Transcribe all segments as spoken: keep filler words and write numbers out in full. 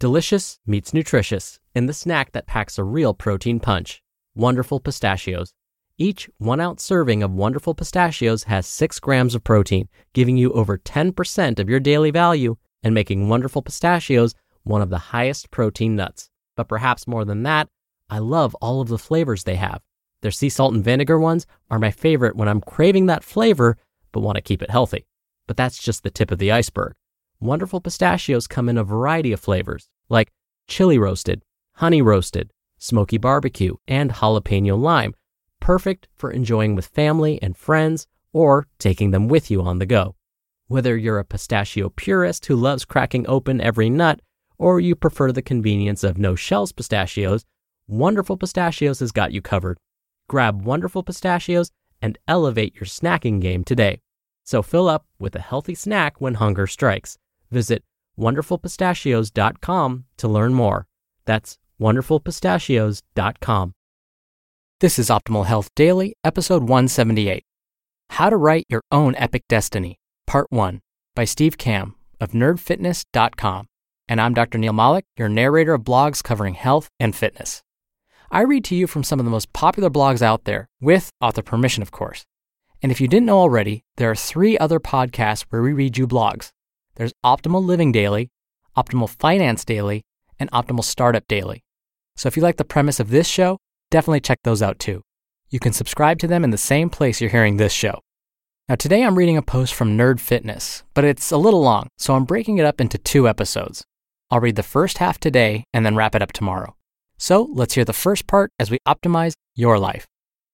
Delicious meets nutritious in the snack that packs a real protein punch. Wonderful Pistachios. Each one-ounce serving of Wonderful Pistachios has six grams of protein, giving you over ten percent of your daily value and making Wonderful Pistachios one of the highest protein nuts. But perhaps more than that, I love all of the flavors they have. Their sea salt and vinegar ones are my favorite when I'm craving that flavor but want to keep it healthy. But that's just the tip of the iceberg. Wonderful Pistachios come in a variety of flavors, like chili roasted, honey roasted, smoky barbecue, and jalapeno lime, perfect for enjoying with family and friends or taking them with you on the go. Whether you're a pistachio purist who loves cracking open every nut, or you prefer the convenience of no-shells pistachios, Wonderful Pistachios has got you covered. Grab Wonderful Pistachios and elevate your snacking game today. So fill up with a healthy snack when hunger strikes. Visit wonderful pistachios dot com to learn more. That's wonderful pistachios dot com. This is Optimal Health Daily, episode one seventy-eight. How to Write Your Own Epic Destiny, Part one, by Steve Kamb of nerd fitness dot com. And I'm Doctor Neil Malik, your narrator of blogs covering health and fitness. I read to you from some of the most popular blogs out there, with author permission, of course. And if you didn't know already, there are three other podcasts where we read you blogs. There's Optimal Living Daily, Optimal Finance Daily, and Optimal Startup Daily. So if you like the premise of this show, definitely check those out too. You can subscribe to them in the same place you're hearing this show. Now today I'm reading a post from Nerd Fitness, but it's a little long, so I'm breaking it up into two episodes. I'll read the first half today and then wrap it up tomorrow. So let's hear the first part as we optimize your life.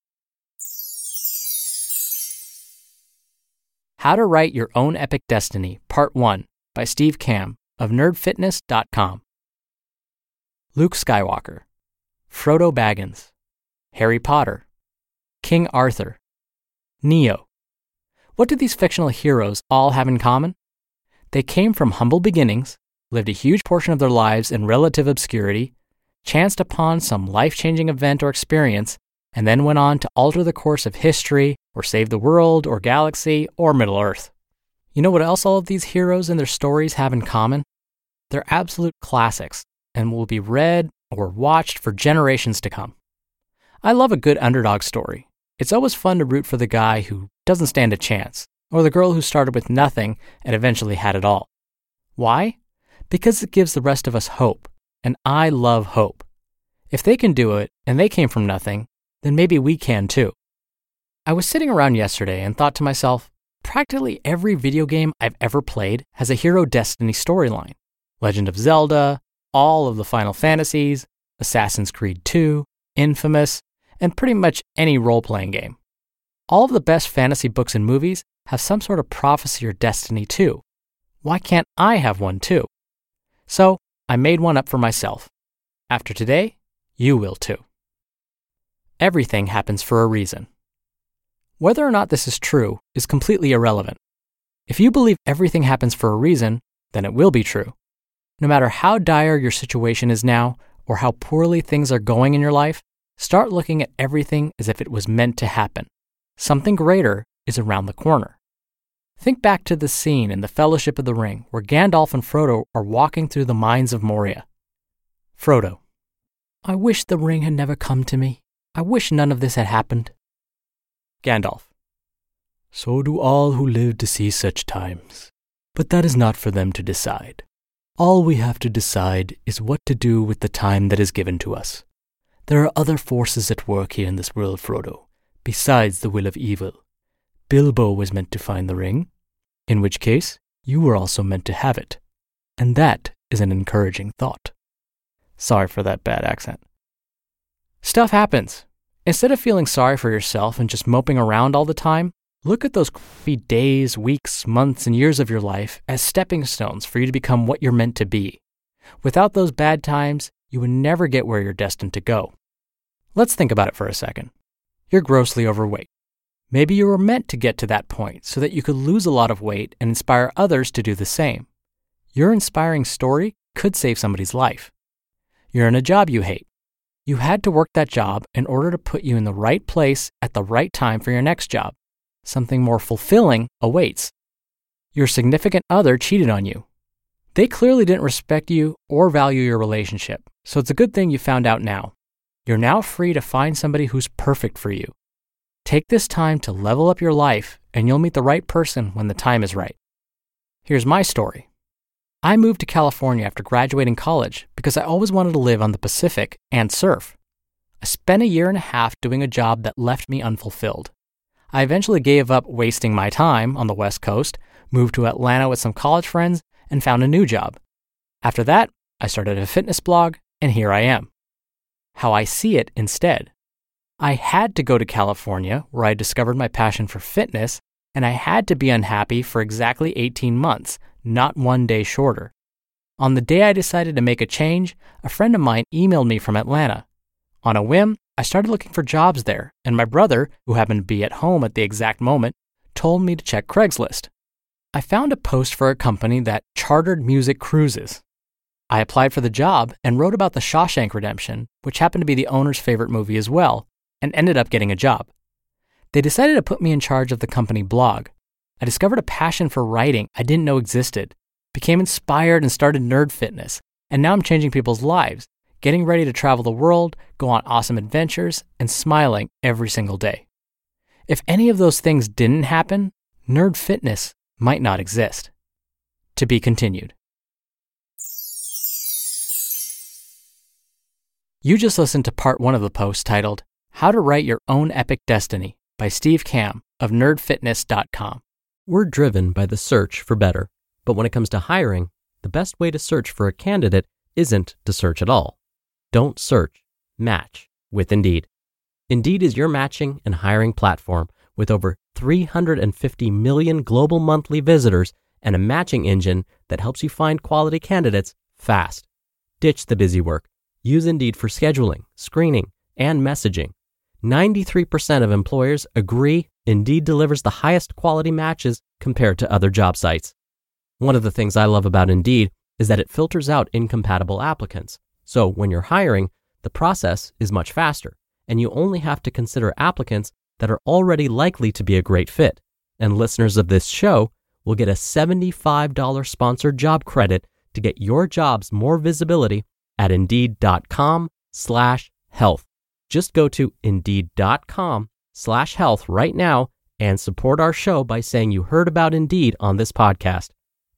How to Write Your Own Epic Destiny, Part one, by Steve Kamb of nerd fitness dot com. Luke Skywalker, Frodo Baggins, Harry Potter, King Arthur, Neo. What do these fictional heroes all have in common? They came from humble beginnings, lived a huge portion of their lives in relative obscurity, chanced upon some life-changing event or experience, and then went on to alter the course of history or save the world or galaxy or Middle-earth. You know what else all of these heroes and their stories have in common? They're absolute classics and will be read or watched for generations to come. I love a good underdog story. It's always fun to root for the guy who doesn't stand a chance, or the girl who started with nothing and eventually had it all. Why? Because it gives the rest of us hope, and I love hope. If they can do it, and they came from nothing, then maybe we can too. I was sitting around yesterday and thought to myself, practically every video game I've ever played has a hero destiny storyline. Legend of Zelda, all of the Final Fantasies, Assassin's Creed two, Infamous, and pretty much any role-playing game. All of the best fantasy books and movies have some sort of prophecy or destiny too. Why can't I have one too? So I made one up for myself. After today, you will too. Everything happens for a reason. Whether or not this is true is completely irrelevant. If you believe everything happens for a reason, then it will be true. No matter how dire your situation is now, or how poorly things are going in your life, start looking at everything as if it was meant to happen. Something greater is around the corner. Think back to the scene in The Fellowship of the Ring where Gandalf and Frodo are walking through the mines of Moria. Frodo: I wish the ring had never come to me. I wish none of this had happened. Gandalf: So do all who live to see such times. But that is not for them to decide. All we have to decide is what to do with the time that is given to us. There are other forces at work here in this world, Frodo, besides the will of evil. Bilbo was meant to find the ring, in which case you were also meant to have it. And that is an encouraging thought. Sorry for that bad accent. Stuff happens. Instead of feeling sorry for yourself and just moping around all the time, look at those crappy days, weeks, months, and years of your life as stepping stones for you to become what you're meant to be. Without those bad times, you would never get where you're destined to go. Let's think about it for a second. You're grossly overweight. Maybe you were meant to get to that point so that you could lose a lot of weight and inspire others to do the same. Your inspiring story could save somebody's life. You're in a job you hate. You had to work that job in order to put you in the right place at the right time for your next job. Something more fulfilling awaits. Your significant other cheated on you. They clearly didn't respect you or value your relationship, so it's a good thing you found out now. You're now free to find somebody who's perfect for you. Take this time to level up your life, and you'll meet the right person when the time is right. Here's my story. I moved to California after graduating college because I always wanted to live on the Pacific and surf. I spent a year and a half doing a job that left me unfulfilled. I eventually gave up wasting my time on the West Coast, moved to Atlanta with some college friends, and found a new job. After that, I started a fitness blog, and here I am. How I see it instead. I had to go to California, where I discovered my passion for fitness, and I had to be unhappy for exactly eighteen months, not one day shorter. On the day I decided to make a change, a friend of mine emailed me from Atlanta. On a whim, I started looking for jobs there, and my brother, who happened to be at home at the exact moment, told me to check Craigslist. I found a post for a company that chartered music cruises. I applied for the job and wrote about the Shawshank Redemption, which happened to be the owner's favorite movie as well, and ended up getting a job. They decided to put me in charge of the company blog. I discovered a passion for writing I didn't know existed, became inspired and started Nerd Fitness, and now I'm changing people's lives, getting ready to travel the world, go on awesome adventures, and smiling every single day. If any of those things didn't happen, Nerd Fitness might not exist. To be continued. You just listened to part one of the post titled, How to Write Your Own Epic Destiny by Steve Kamb of nerd fitness dot com. We're driven by the search for better, but when it comes to hiring, the best way to search for a candidate isn't to search at all. Don't search, match with Indeed. Indeed is your matching and hiring platform with over three hundred fifty million global monthly visitors and a matching engine that helps you find quality candidates fast. Ditch the busy work. Use Indeed for scheduling, screening, and messaging. ninety-three percent of employers agree Indeed delivers the highest quality matches compared to other job sites. One of the things I love about Indeed is that it filters out incompatible applicants. So when you're hiring, the process is much faster, and you only have to consider applicants that are already likely to be a great fit. And listeners of this show will get a seventy-five dollars sponsored job credit to get your jobs more visibility at Indeed.com slash health. Just go to Indeed.com slash health right now and support our show by saying you heard about Indeed on this podcast.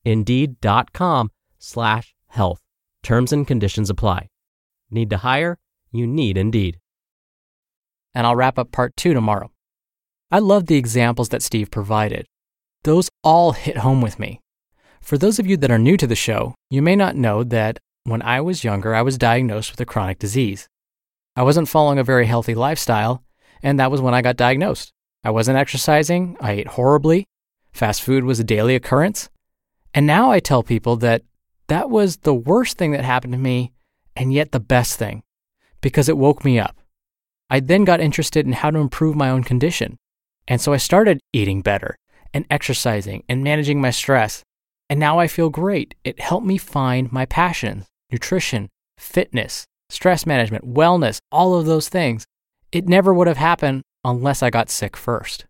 Indeed.com slash health. Terms and conditions apply. Need to hire? You need Indeed. And I'll wrap up part two tomorrow. I love the examples that Steve provided. Those all hit home with me. For those of you that are new to the show, you may not know that when I was younger, I was diagnosed with a chronic disease. I wasn't following a very healthy lifestyle, and that was when I got diagnosed. I wasn't exercising, I ate horribly, fast food was a daily occurrence, and now I tell people that that was the worst thing that happened to me, and yet the best thing, because it woke me up. I then got interested in how to improve my own condition, and so I started eating better, and exercising, and managing my stress, and now I feel great. It helped me find my passions, nutrition, fitness, stress management, wellness, all of those things. It never would have happened unless I got sick first.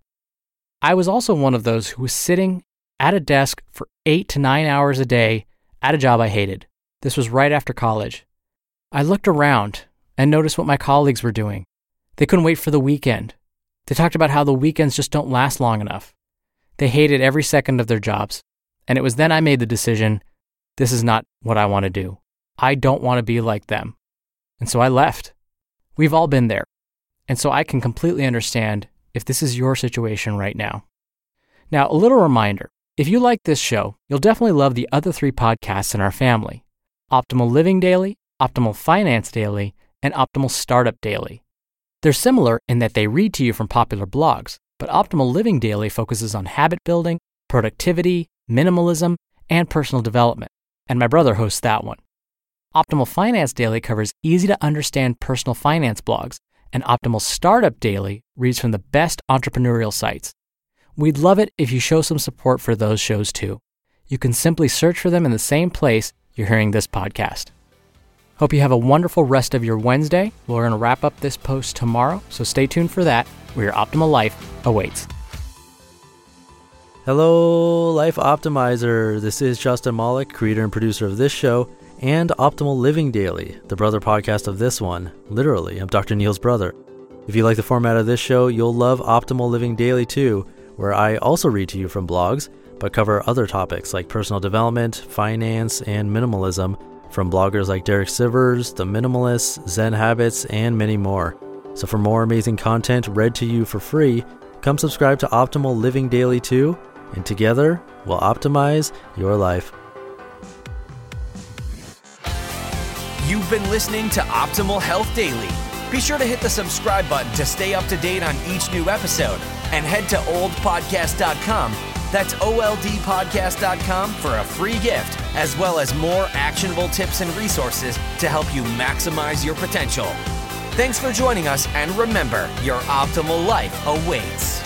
I was also one of those who was sitting at a desk for eight to nine hours a day at a job I hated. This was right after college. I looked around and noticed what my colleagues were doing. They couldn't wait for the weekend. They talked about how the weekends just don't last long enough. They hated every second of their jobs. And it was then I made the decision, this is not what I want to do. I don't want to be like them. And so I left. We've all been there. And so I can completely understand if this is your situation right now. Now, a little reminder, if you like this show, you'll definitely love the other three podcasts in our family, Optimal Living Daily, Optimal Finance Daily, and Optimal Startup Daily. They're similar in that they read to you from popular blogs, but Optimal Living Daily focuses on habit building, productivity, minimalism, and personal development, and my brother hosts that one. Optimal Finance Daily covers easy-to-understand personal finance blogs, and Optimal Startup Daily reads from the best entrepreneurial sites. We'd love it if you show some support for those shows too. You can simply search for them in the same place you're hearing this podcast. Hope you have a wonderful rest of your Wednesday. We're going to wrap up this post tomorrow, so stay tuned for that, where your optimal life awaits. Hello, Life Optimizer. This is Justin Malik, creator and producer of this show and Optimal Living Daily, the brother podcast of this one. Literally, I'm Doctor Neil's brother. If you like the format of this show, you'll love Optimal Living Daily too, where I also read to you from blogs, but cover other topics like personal development, finance, and minimalism from bloggers like Derek Sivers, The Minimalists, Zen Habits, and many more. So for more amazing content read to you for free, come subscribe to Optimal Living Daily too, and together we'll optimize your life. You've been listening to Optimal Health Daily. Be sure to hit the subscribe button to stay up to date on each new episode, and head to old podcast dot com. That's O L D podcast dot com for a free gift, as well as more actionable tips and resources to help you maximize your potential. Thanks for joining us, and remember, your optimal life awaits.